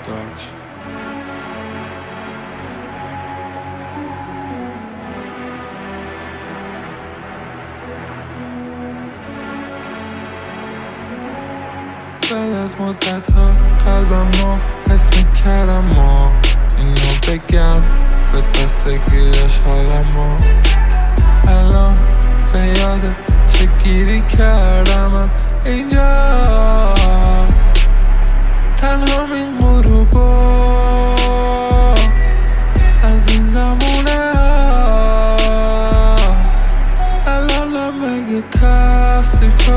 داج بعد از مدت ها قلبم ما حس میکردم ما اینو بگم به دستگیرش حالم ما الان به یاد چه گیری کردمم اینجا تنها